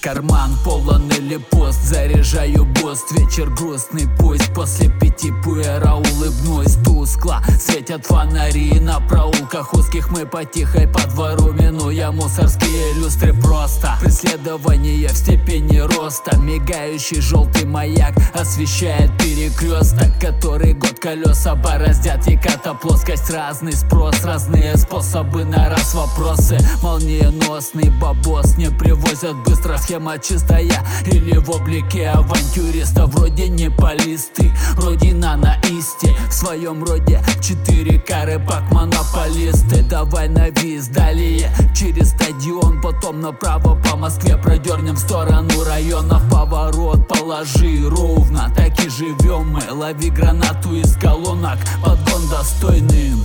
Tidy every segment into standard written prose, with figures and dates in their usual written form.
Карман полон или пост, заряжаю буст. Вечер грустный, пусть после 5 пуэра улыбнусь. Тускло светят фонари на проулках узких. Мы по тихой по двору, минуя мусорские люстры. Просто преследование в степени роста. Мигающий желтый маяк освещает перекресток, который год колеса бороздят. Яката плоскость, разный спрос, разные способы на раз вопросы. Молниеносный бабос не привозят быстро. Схема чистая или в облике авантюриста. Вроде не полисты, родина на исте. В своем роде 4К рыбак монополисты. Давай на виз, далее через стадион, потом направо по Москве продернем в сторону районов. Поворот положи ровно, так и живем мы. Лови гранату из колонок, подгон достойным.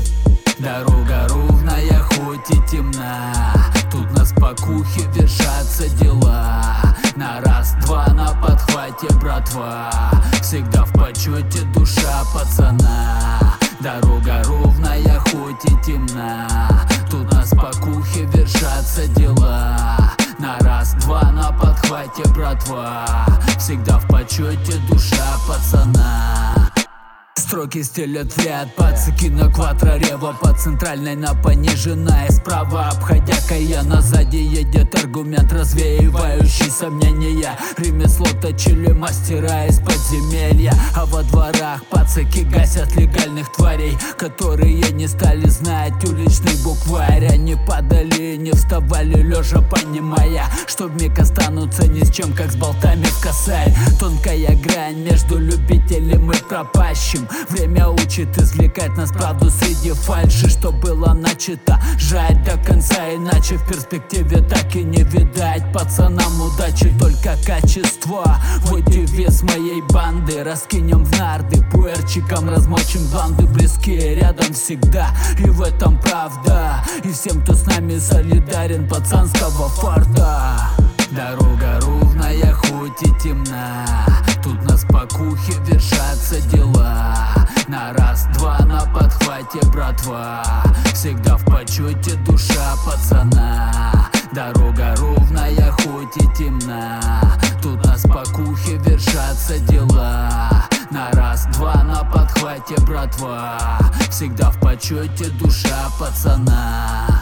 Дорога ровная, хоть и темна. Тут на спокухе вершатся дела. На раз-два на подхвате, братва. Всегда в почете душа пацана. Дорога ровная, хоть и темна. Тут на спокухе вершатся дела. На раз-два на подхвате, братва. Всегда в почете душа пацана. Строки стелят в ряд, пацаки на квадро-рево. По центральной на пониженная, справа обходя Каяна. Сзади едет аргумент, развеивающий сомнения. Ремесло точили мастера из подземелья. А во дворах пацаки гасят легальных тварей, которые не стали знать уличный букварь. Они падали, не вставали лежа, понимая, что вмиг останутся ни с чем, как с болтами в косарь. Тонкая грань между любителем и пропащим. Время учит извлекать нас правду среди фальши. Что было начато, жать до конца, иначе в перспективе так и не видать. Пацанам удачи только качество. Вот девиз моей банды. Раскинем в нарды, пуэрчиком размочим гланды. Близкие рядом всегда, и в этом правда. И всем, кто с нами солидарен, пацанского фарта. Дорога ровная, хоть и темна. Тут на спокухе вершатся дела. На раз-два на подхвате, братва. Всегда в почете душа пацана. Дорога ровная, хоть и темна. Тут на спокухе вершатся дела. На раз-два на подхвате, братва. Всегда в почете душа пацана.